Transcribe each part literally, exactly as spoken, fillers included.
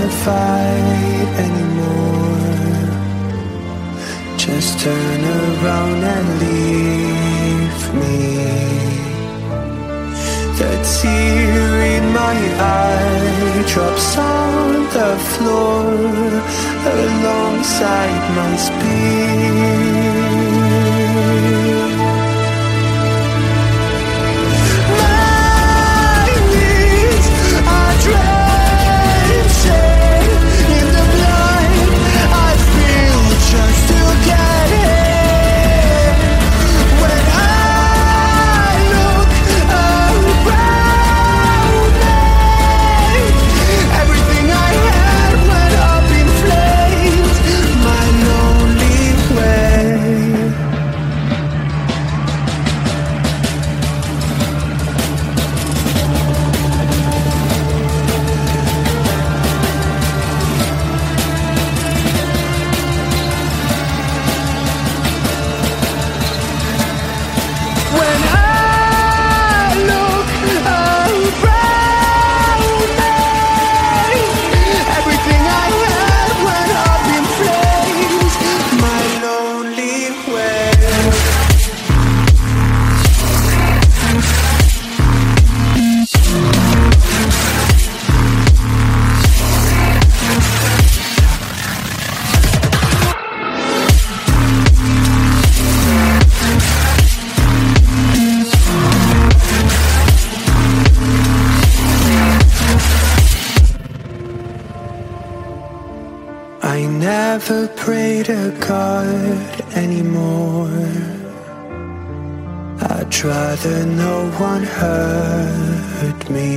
wanna fight anymore. Just turn around and leave me. The tear in my eye drops on the floor alongside my speed. My knees are drenching in the blood I feel just to get in. When I look around me, everything I had went up in flames. My lonely way. When I look around me, everything I had went up in flames. My lonely way. I never pray to God anymore. I'd rather no one hurt me.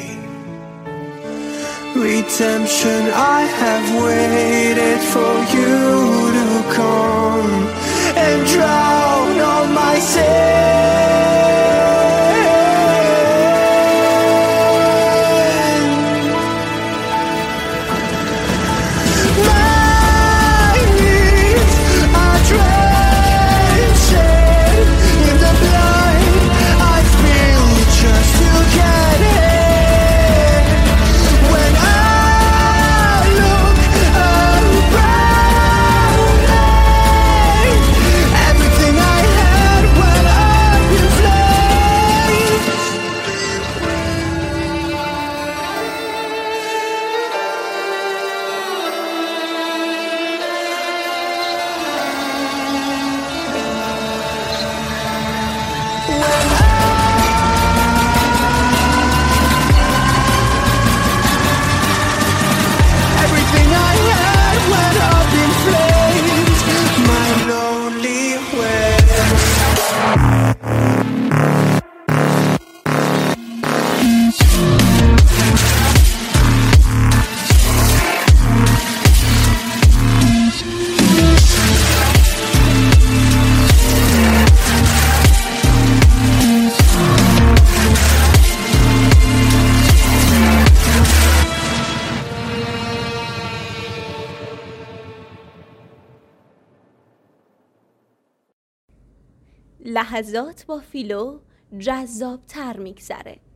Redemption, I have waited for you to come and drown all my sin. My knees are drenching in the blood I feel just to get in. When I look around me, everything I had went up in flames. Everything I had went up in flames. My lonely way. لحظات با فیلو جذاب‌تر میگذره.